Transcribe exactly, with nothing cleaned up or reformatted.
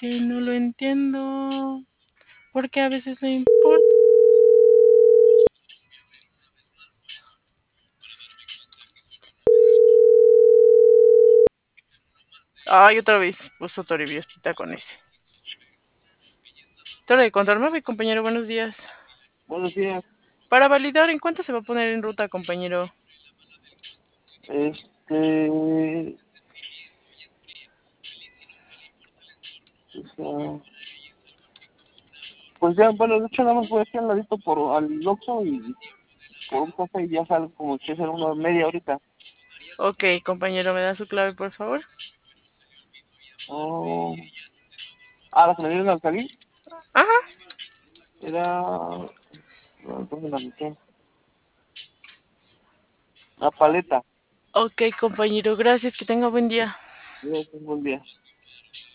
que no lo entiendo. Porque a veces no importa. Ay, otra vez puso Toribiostita con ese. Torre de control, me voy, compañero, buenos días. Buenos días. Para validar, ¿en cuánto se va a poner en ruta, compañero? Este, pues, ah, pues ya, bueno, de hecho nada más voy aquí al ladito por al Oxxo y por un café y ya salgo como que hacer una media horita. Ok, compañero, ¿me da su clave, por favor? Oh, ah, la que me dieron al salir Ajá. era, ¿dónde la metí? La paleta. Ok, compañero, gracias, que tenga buen día. Mira, es un buen día.